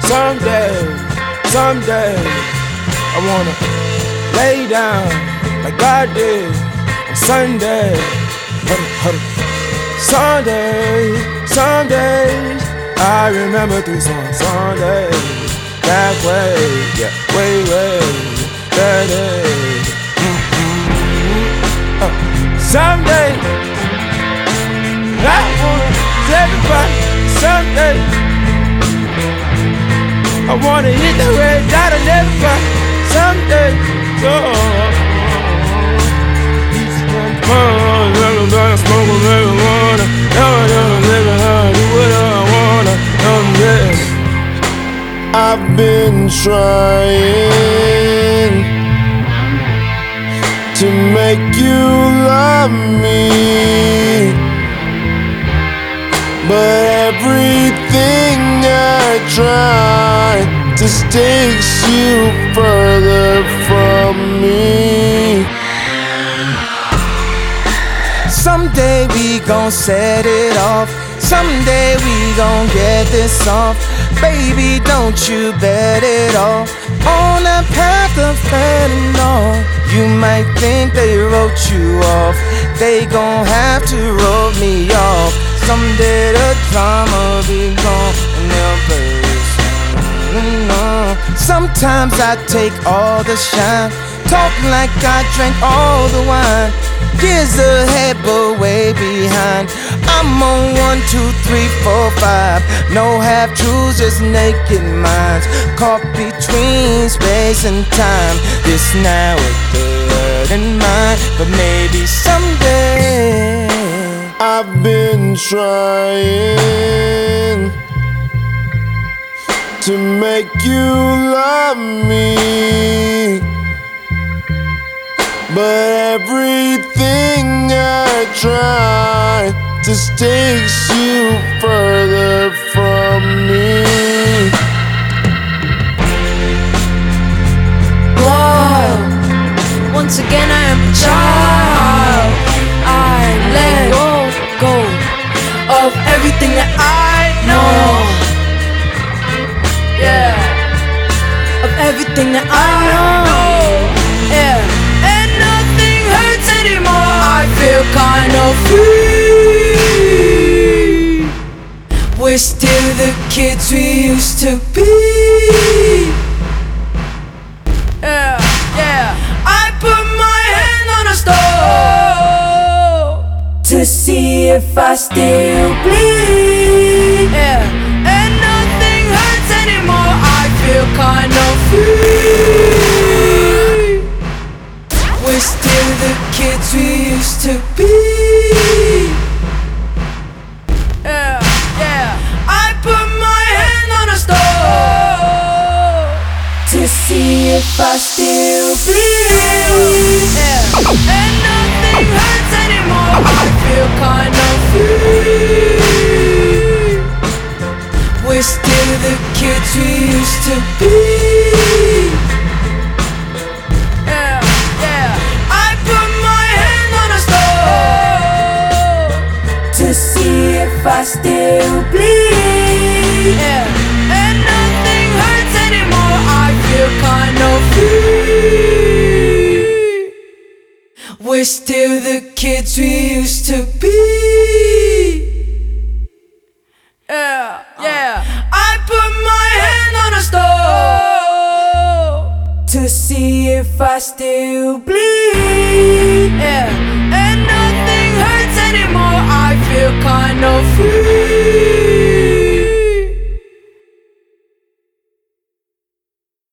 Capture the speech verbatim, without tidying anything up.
Someday, someday, I wanna lay down like God did on Sunday. Huddle, huddle. Sunday, Sundays, I remember three songs. Sunday, that way, yeah, way, way, that day. Mm-hmm. uh, someday, I wanna tell everybody. Someday, I wanna hit the red dot and everybody. Someday, oh. Smoke a marijuana, never, never, never, never do what I wanna, someday. I've been trying to make you love me, but everything I try just takes you further from me. Someday we gon' set it off. Someday we gon' get this off. Baby, don't you bet it off on that path of fentanyl. You might think they wrote you off. They gon' have to wrote me off. Someday the drama be gone and they'll play something on. Sometimes I take all the shine, talk like I drank all the wine. Years ahead, but way behind. I'm on one, two, three, four, five. No half truths, just naked minds. Caught between space and time. This now with the word in mind, but maybe someday. I've been trying to make you love me, but everything I try just takes you further from me. Whoa, once again I am a child. I let go, go of everything that I know. Yeah, of everything that I know. Yeah. I feel kind of free. We're still the kids we used to be. Yeah, yeah. I put my hand on a stove to see if I still bleed. Yeah, and nothing hurts anymore. I feel kind of free. We're still the kids we used to be. Yeah, yeah. I put my hand on a stove to see if I still bleed. Yeah, and nothing hurts anymore. I feel kind of free. We're still the kids we used to be. I still bleed. Yeah, and nothing hurts anymore. I feel kind of free. We're still the kids we used to be. Yeah, yeah. I put my hand on a stove to see if I still bleed. Yeah, and nothing hurts anymore. I feel kind of free.